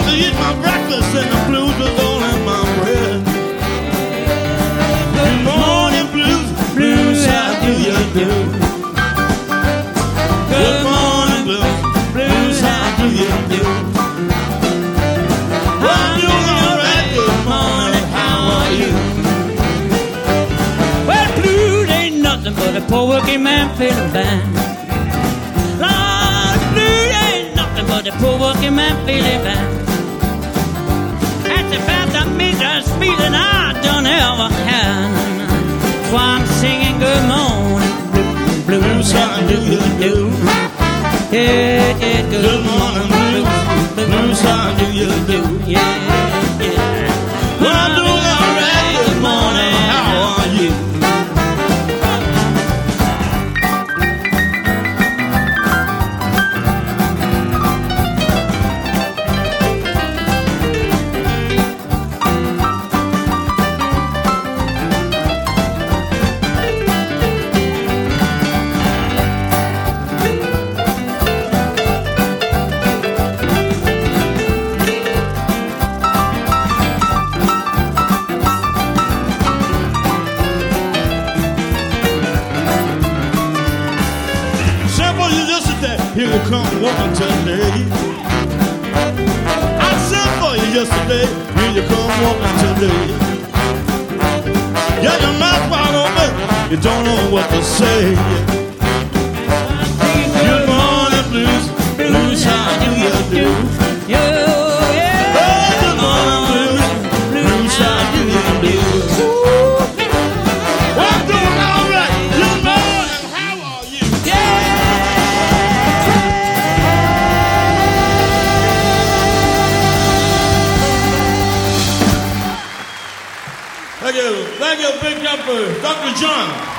to eat my breakfast and the blues was all in my bread. Good morning blues, blues, how do you do? Good morning blues, blues, how do you do? I'm doing alright, good morning, how are you? Well, blues ain't nothing but a poor working man feeling bad. Lord, blues ain't nothing but a poor working man feeling bad. That's about the meanest feeling I done ever had. That's why I'm singing good morning blues, how do you do? Yeah, yeah, Good morning blues, blues, how do you do? yeah, yeah. Well, I'm doing alright, good morning, how are you? Here you come walking today. I sent for you yesterday. Here you come walking today. Yeah, your mouth wide open. You don't know what to say. Good morning, blues, blues, how do you do? Yeah, yeah. Oh, good morning, blues, blues, how do you do? Well, I'm doing all right. Good morning, how are you? Thank you, Big Jumper, Dr. John.